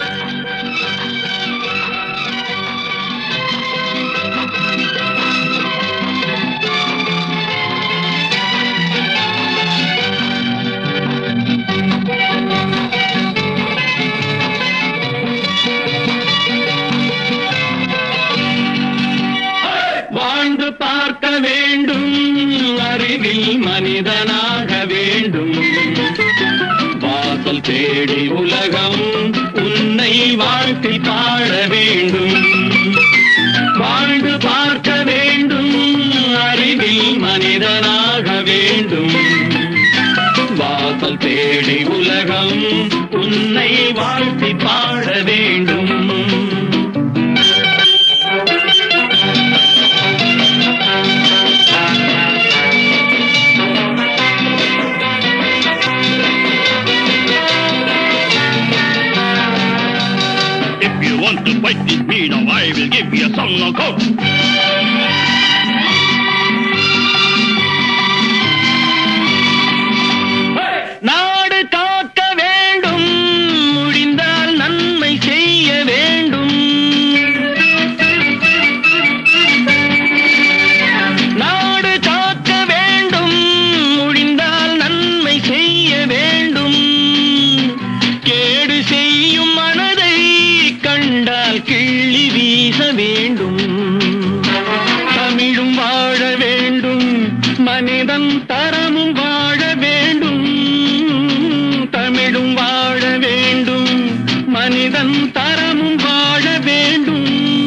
வாழ்ந்து பார்க்க வேண்டும், அறிவில் மனிதனாக வேண்டும். வாசல் தேடி உலகம் உன்னை வாழ்த்தி பாட வேண்டும். வாழ்ந்து பார்க்க வேண்டும், அறிவில் மனிதனாக வேண்டும். வாசல் தேடி உலகம் உன்னை வாழ்த்தி பாட வேண்டும். Want to fight with me now? I will give you a song of hope. நாடு காக்க வேண்டும், முடிந்தால் நன்மை செய்ய வேண்டும். நாடு காக்க வேண்டும், முடிந்தால் நன்மை செய்ய வேண்டும். கேடு செய்யும் மனதை கண்டால் கிள்ளி வீச வேண்டும். தமிழும் வாழ வேண்டும், மனிதன் தரமும் வாழ வேண்டும். தமிழும் வாழ வேண்டும், மனிதன் தரமும் வாழ வேண்டும்.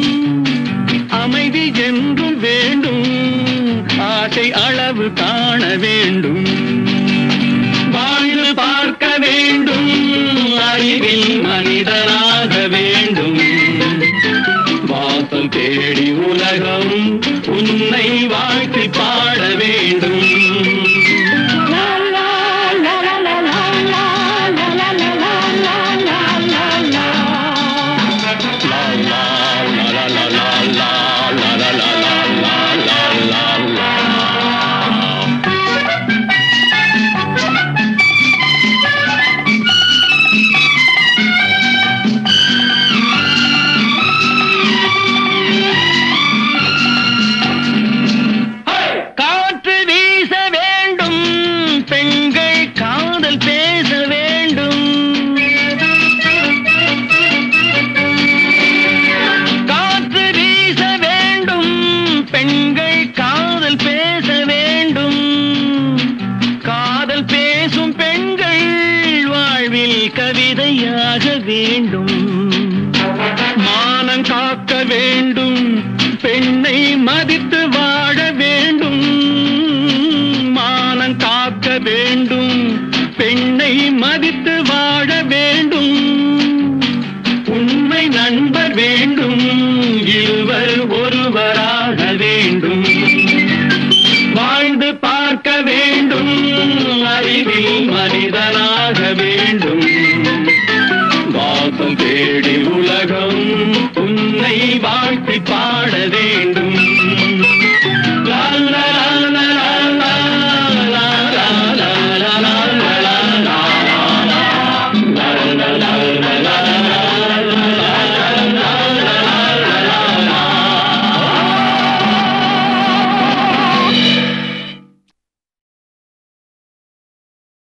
அமைதி என்றும் வேண்டும், ஆசை அளவு காண வேண்டும். வாழ்ந்து பார்க்க வேண்டும், அறிவில் மனிதனாக வேண்டும். வாசல் தேடி உலகம் உன்னை வாழ்த்தி பாட வேண்டும். காற்று வீச வேண்டும், பெண்கள் காதல் பேச வேண்டும். காற்று வீச வேண்டும், பெண்கள் காதல் பேச வேண்டும். காதல் பேசும் பெண்கள் வாழ்வில் கவிதையாக வேண்டும். மானம் காக்க வேண்டும், பெண்ணை மதித்து வாழ வேண்டும். மானம் காக்க வேண்டும், பெண்ணை மதித்து வாழ வேண்டும். உண்மை நண்பர் வேண்டும், இருவர் ஒருவராக வேண்டும். வாழ்ந்து பார்க்க வேண்டும், அறிவில் மனிதனாக